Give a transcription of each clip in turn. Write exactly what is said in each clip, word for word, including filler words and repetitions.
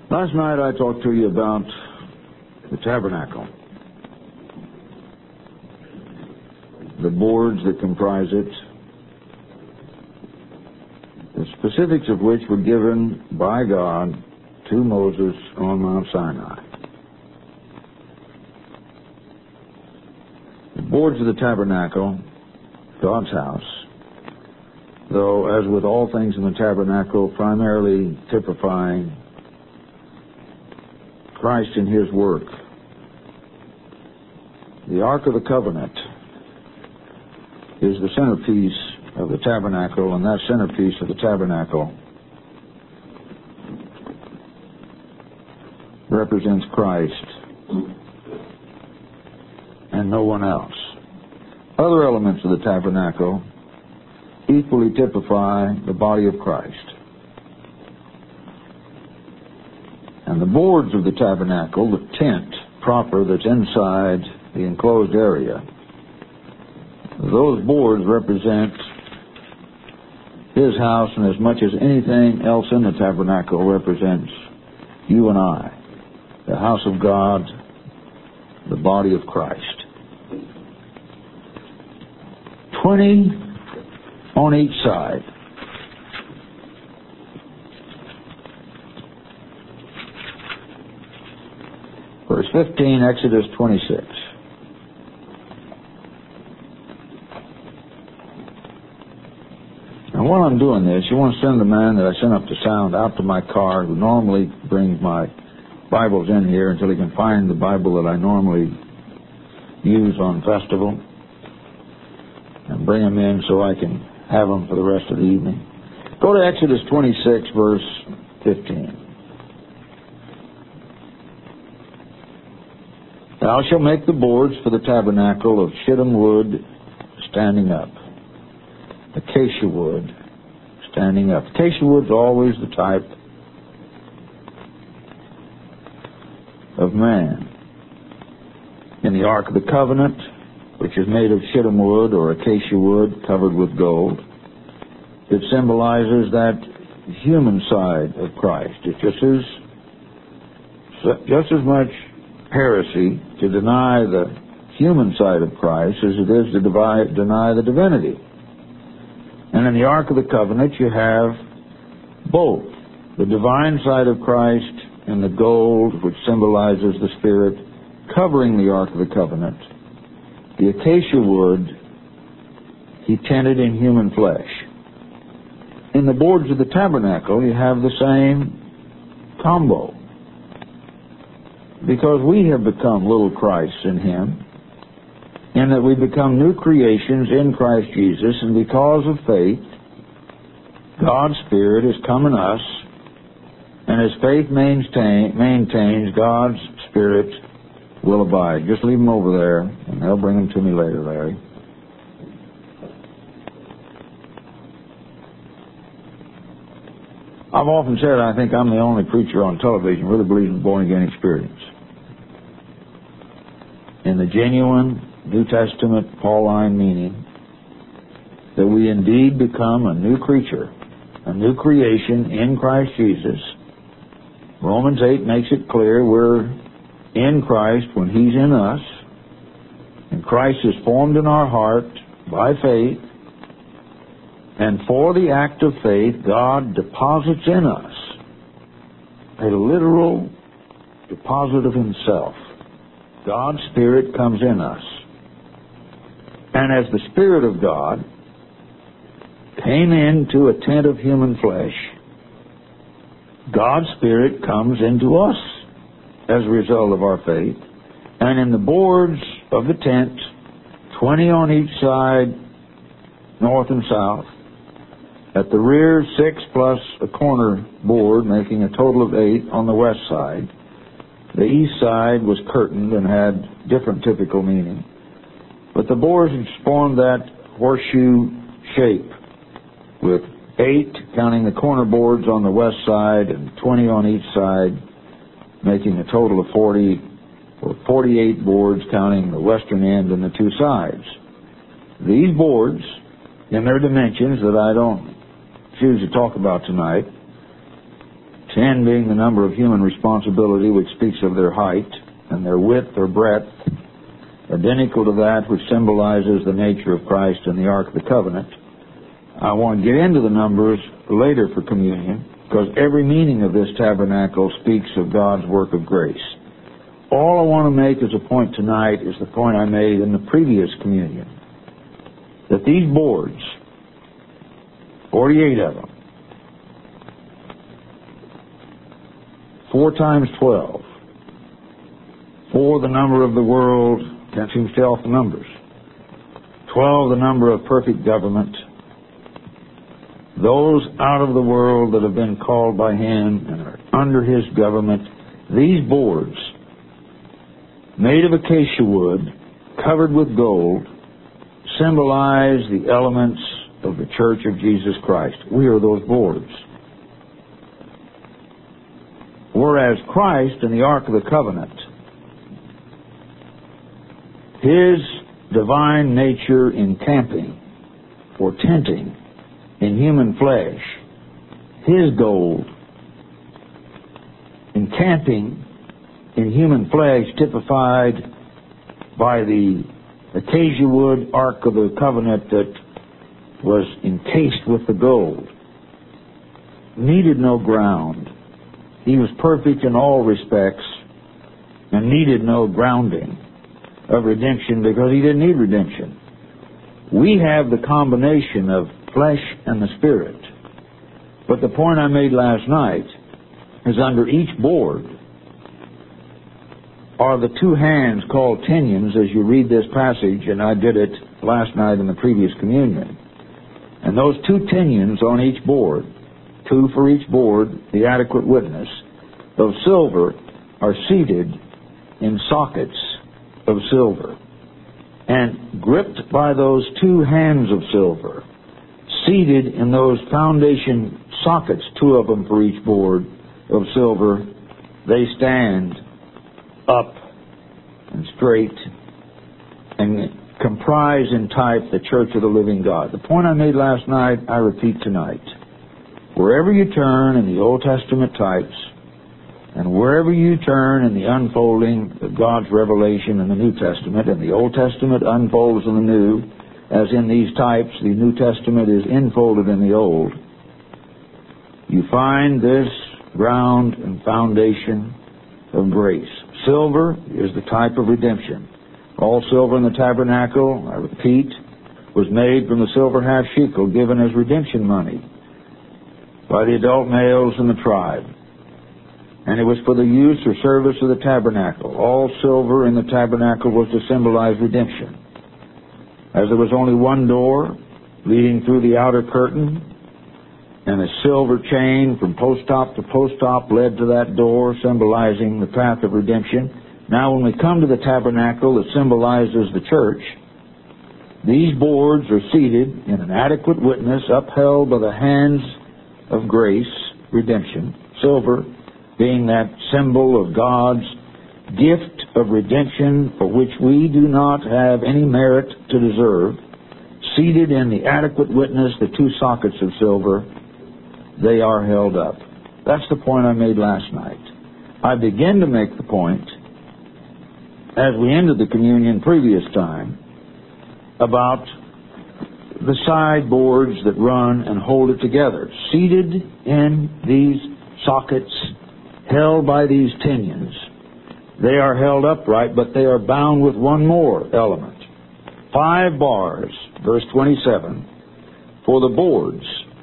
Last night I talked to you about the tabernacle, the boards that comprise it, the specifics of which were given by God to Moses on Mount Sinai. The boards of the tabernacle, God's house, though, as with all things in the tabernacle, primarily typifying Christ and His work. The Ark of the Covenant is the centerpiece of the tabernacle, and that centerpiece of the tabernacle represents Christ and no one else. Other elements of the tabernacle equally typify the body of Christ. And the boards of the tabernacle, the tent proper that's inside the enclosed area, those boards represent His house, and as much as anything else in the tabernacle represents you and I, the house of God, the body of Christ. Twenty on each side. Verse fifteen, Exodus twenty-six. Now, while I'm doing this, you want to send the man that I sent up the sound out to my car, who normally brings my Bibles in here until he can find the Bible that I normally use on festival, and bring them in so I can have them for the rest of the evening. Go to Exodus twenty-six, verse fifteen. Thou shalt make the boards for the tabernacle of shittim wood standing up, acacia wood standing up. Acacia wood's always the type of man. In the Ark of the Covenant, which is made of shittim wood or acacia wood covered with gold, it symbolizes that human side of Christ. It's just as just as much heresy to deny the human side of Christ as it is to divide, deny the divinity. And in the Ark of the Covenant you have both the divine side of Christ and the gold, which symbolizes the Spirit, covering the Ark of the Covenant. The acacia wood He tented in human flesh. In the boards of the tabernacle you have the same combo, because we have become little Christs in Him, in that we become new creations in Christ Jesus, and because of faith, God's Spirit has come in us, and as faith maintain, maintains, God's Spirit will abide. Just leave them over there, and they'll bring them to me later, Larry. I've often said I think I'm the only preacher on television who really believes in born-again experience. In the genuine New Testament Pauline meaning, that we indeed become a new creature, a new creation in Christ Jesus. Romans eight makes it clear we're in Christ when He's in us, and Christ is formed in our heart by faith, and for the act of faith, God deposits in us a literal deposit of Himself. God's Spirit comes in us. And as the Spirit of God came into a tent of human flesh, God's Spirit comes into us as a result of our faith. And in the boards of the tent, twenty on each side, north and south, at the rear, six plus a corner board, making a total of eight on the west side. The east side was curtained and had different typical meaning. But the boards formed that horseshoe shape, with eight, counting the corner boards on the west side, and twenty on each side, making a total of forty, or forty-eight boards, counting the western end and the two sides. These boards, in their dimensions that I don't choose to talk about tonight, ten being the number of human responsibility, which speaks of their height and their width or breadth, identical to that which symbolizes the nature of Christ in the Ark of the Covenant. I want to get into the numbers later for communion, because every meaning of this tabernacle speaks of God's work of grace. All I want to make as a point tonight is the point I made in the previous communion, that these boards, forty-eight of them, four times twelve, four the number of the world, can't seem to stay off the numbers, twelve the number of perfect government, those out of the world that have been called by Him and are under His government, these boards, made of acacia wood, covered with gold, symbolize the elements of the Church of Jesus Christ. We are those boards. Whereas Christ in the Ark of the Covenant, His divine nature encamping or tenting in human flesh, His gold encamping in human flesh, typified by the acacia wood Ark of the Covenant that was encased with the gold, needed no ground. He was perfect in all respects and needed no grounding of redemption, because He didn't need redemption. We have the combination of flesh and the Spirit. But the point I made last night is under each board are the two hands called tenions, as you read this passage, and I did it last night in the previous communion. And those two tenions on each board, two for each board, the adequate witness, of silver, are seated in sockets of silver. And gripped by those two hands of silver, seated in those foundation sockets, two of them for each board of silver, they stand up and straight and comprise in type the Church of the living God. The point I made last night, I repeat tonight. Wherever you turn in the Old Testament types, and wherever you turn in the unfolding of God's revelation in the New Testament, and the Old Testament unfolds in the New, as in these types, the New Testament is enfolded in the Old, you find this ground and foundation of grace. Silver is the type of redemption. All silver in the tabernacle, I repeat, was made from the silver half shekel given as redemption money by the adult males in the tribe. And it was for the use or service of the tabernacle. All silver in the tabernacle was to symbolize redemption. As there was only one door leading through the outer curtain, and a silver chain from post top to post top led to that door, symbolizing the path of redemption. Now when we come to the tabernacle that symbolizes the church, these boards are seated in an adequate witness, upheld by the hands of grace, redemption, silver being that symbol of God's gift of redemption for which we do not have any merit to deserve, seated in the adequate witness, the two sockets of silver, they are held up. That's the point I made last night. I begin to make the point, as we ended the communion previous time, about the side boards that run and hold it together. Seated in these sockets, held by these tenions, they are held upright, but they are bound with one more element. Five bars, verse twenty-seven, for the boards.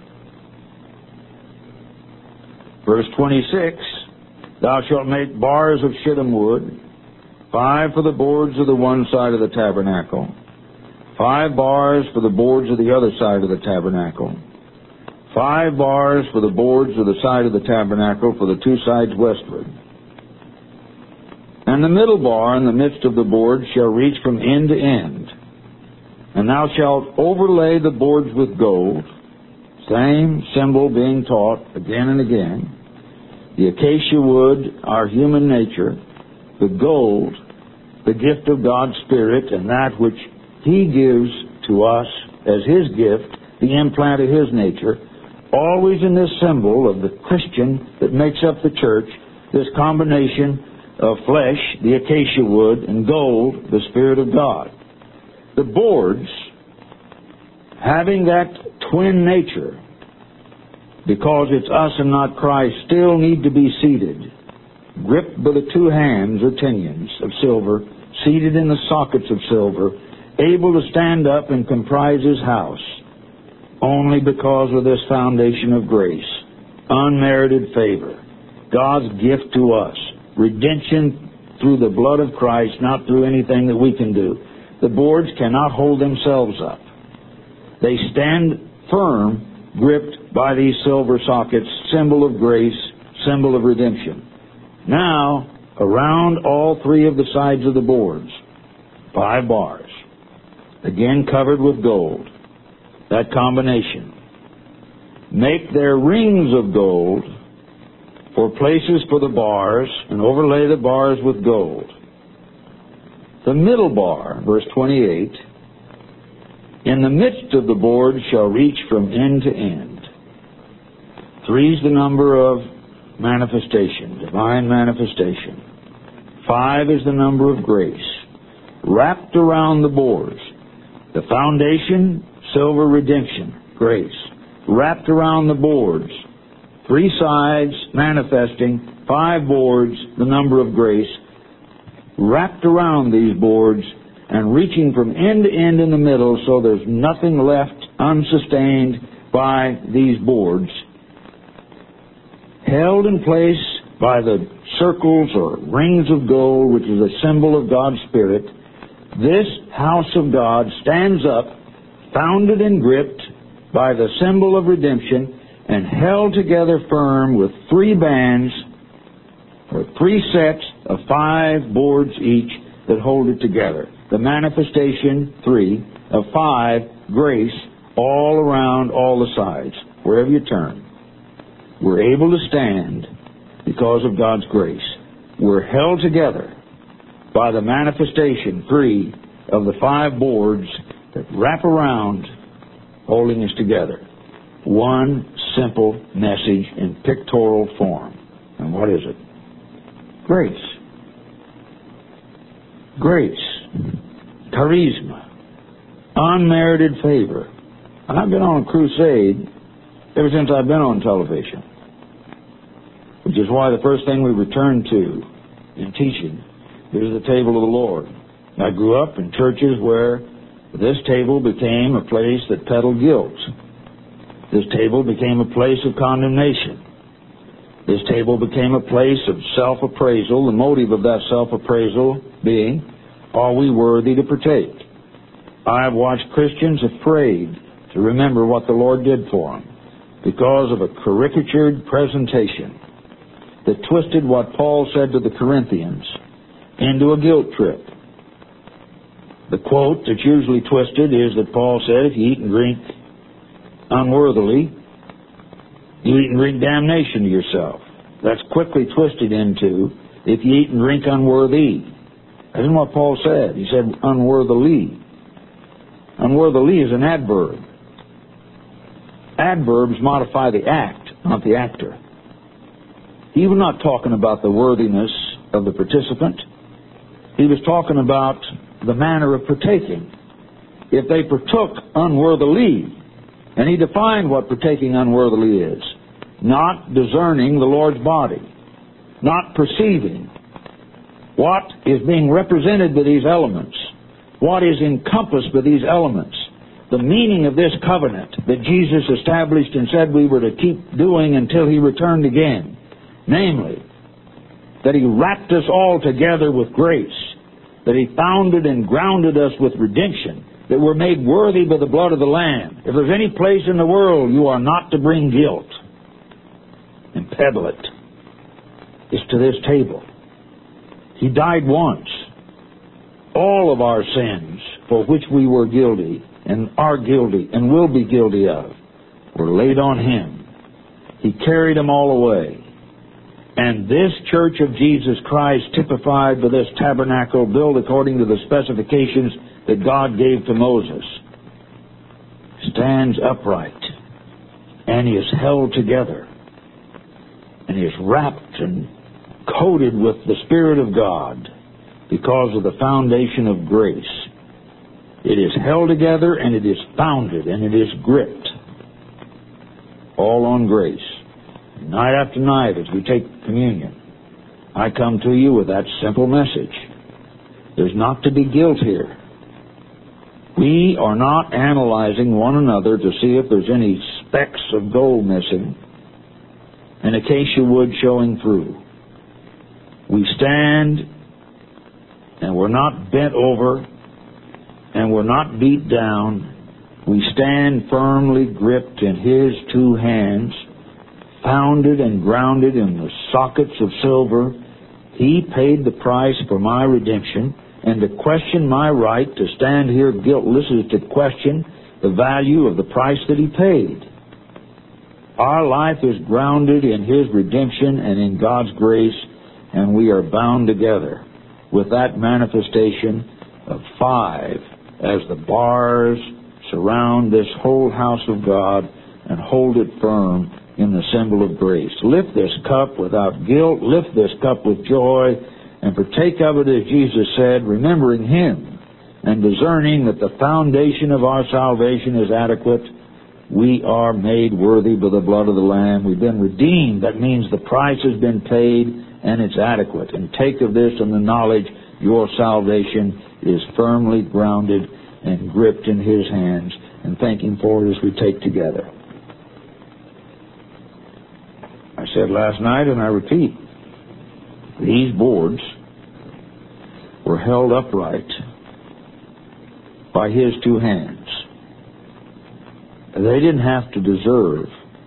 Verse twenty-six, thou shalt make bars of shittim wood, five for the boards of the one side of the tabernacle, five bars for the boards of the other side of the tabernacle, five bars for the boards of the side of the tabernacle for the two sides westward. And the middle bar in the midst of the board shall reach from end to end. And thou shalt overlay the boards with gold, same symbol being taught again and again. The acacia wood, our human nature, the gold, the gift of God's Spirit, and that which He gives to us as His gift, the implant of His nature, always in this symbol of the Christian that makes up the church, this combination of flesh, the acacia wood, and gold, the Spirit of God. The boards, having that twin nature, because it's us and not Christ, still need to be seated, gripped by the two hands or tinions of silver, seated in the sockets of silver, able to stand up and comprise His house, only because of this foundation of grace, unmerited favor, God's gift to us, redemption through the blood of Christ, not through anything that we can do. The boards cannot hold themselves up. They stand firm, gripped by these silver sockets, symbol of grace, symbol of redemption. Now, around all three of the sides of the boards, five bars, again covered with gold, that combination. Make their rings of gold for places for the bars, and overlay the bars with gold. The middle bar, verse twenty-eight, in the midst of the board shall reach from end to end. Three is the number of manifestation, divine manifestation. Five is the number of grace. Wrapped around the boards, the foundation, silver redemption, grace. Wrapped around the boards, three sides manifesting, five boards, the number of grace. Wrapped around these boards and reaching from end to end in the middle, so there's nothing left unsustained by these boards. Held in place by the circles or rings of gold, which is a symbol of God's Spirit, this house of God stands up, founded and gripped by the symbol of redemption, and held together firm with three bands, or three sets of five boards each that hold it together. The manifestation, three, of five, grace, all around all the sides, wherever you turn. We're able to stand because of God's grace. We're held together by the manifestation, three, of the five boards that wrap around, holding us together. One simple message in pictorial form. And what is it? Grace. Grace. Charisma. Unmerited favor. And I've been on a crusade ever since I've been on television, which is why the first thing we return to in teaching is the table of the Lord. I grew up in churches where this table became a place that peddled guilt. This table became a place of condemnation. This table became a place of self-appraisal, the motive of that self-appraisal being, are we worthy to partake? I have watched Christians afraid to remember what the Lord did for them because of a caricatured presentation that twisted what Paul said to the Corinthians into a guilt trip. The quote that's usually twisted is that Paul said, if you eat and drink unworthily, you eat and drink damnation to yourself. That's quickly twisted into, if you eat and drink unworthy. That isn't what Paul said. He said unworthily. Unworthily is an adverb. Adverbs modify the act, not the actor. He was not talking about the worthiness of the participant. He was talking about the manner of partaking. If they partook unworthily, and he defined what partaking unworthily is, not discerning the Lord's body, not perceiving what is being represented by these elements, what is encompassed by these elements, the meaning of this covenant that Jesus established and said we were to keep doing until He returned again. Namely, that He wrapped us all together with grace, that He founded and grounded us with redemption, that we're made worthy by the blood of the Lamb. If there's any place in the world you are not to bring guilt and peddle it, it's to this table. He died once. All of our sins for which we were guilty and are guilty and will be guilty of were laid on Him. He carried them all away. And this church of Jesus Christ, typified by this tabernacle built according to the specifications that God gave to Moses, stands upright and is held together and is wrapped and coated with the Spirit of God because of the foundation of grace. It is held together and it is founded and it is gripped all on grace. Night after night as we take communion, I come to you with that simple message. There's not to be guilt here. We are not analyzing one another to see if there's any specks of gold missing and acacia wood showing through. We stand and we're not bent over and we're not beat down. We stand firmly gripped in His two hands, founded and grounded in the sockets of silver. He paid the price for my redemption, and to question my right to stand here guiltless is to question the value of the price that He paid. Our life is grounded in His redemption and in God's grace, and we are bound together with that manifestation of five as the bars surround this whole house of God and hold it firm in the symbol of grace. Lift this cup without guilt, lift this cup with joy, and partake of it as Jesus said, remembering Him and discerning that the foundation of our salvation is adequate. We are made worthy by the blood of the Lamb. We've been redeemed. That means the price has been paid and it's adequate. And take of this in the knowledge your salvation is firmly grounded and gripped in His hands, and thank Him for it as we take together. I said last night, and I repeat, these boards were held upright by His two hands. They didn't have to deserve.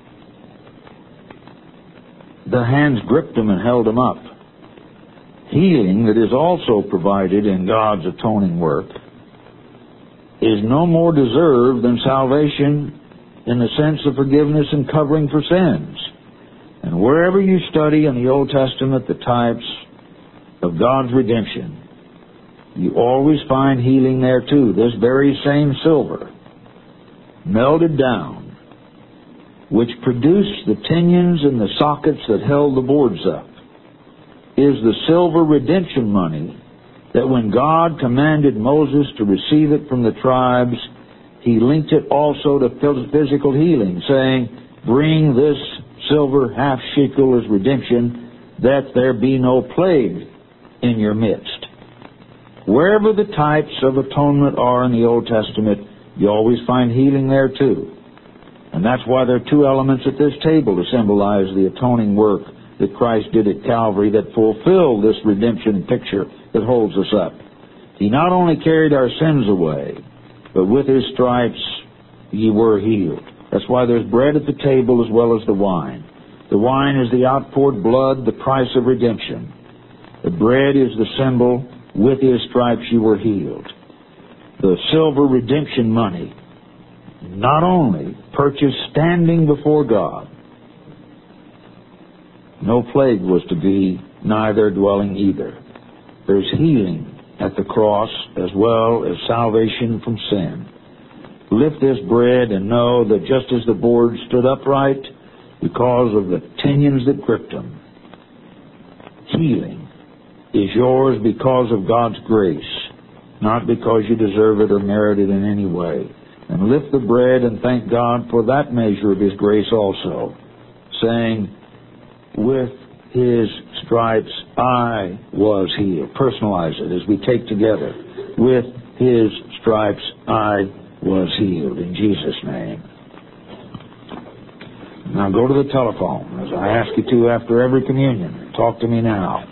The hands gripped them and held them up. Healing that is also provided in God's atoning work is no more deserved than salvation in the sense of forgiveness and covering for sins. And wherever you study in the Old Testament the types of God's redemption, you always find healing there too. This very same silver, melted down, which produced the pinions and the sockets that held the boards up, is the silver redemption money that when God commanded Moses to receive it from the tribes, He linked it also to physical healing, saying, bring this silver half shekel as redemption, that there be no plague in your midst. Wherever the types of atonement are in the Old Testament, you always find healing there too. And that's why there are two elements at this table to symbolize the atoning work that Christ did at Calvary that fulfilled this redemption picture that holds us up. He not only carried our sins away, but with His stripes ye were healed. That's why there's bread at the table as well as the wine. The wine is the outpoured blood, the price of redemption. The bread is the symbol, with His stripes you were healed. The silver redemption money not only purchased standing before God, no plague was to be nigh their dwelling either. There's healing at the cross as well as salvation from sin. Lift this bread and know that just as the board stood upright because of the pinions that gripped them, healing is yours because of God's grace, not because you deserve it or merit it in any way. And lift the bread and thank God for that measure of His grace also, saying, with His stripes I was healed. Personalize it as we take together. With His stripes I was healed. In Jesus' name. Now go to the telephone, as I ask you to after every communion. Talk to me now.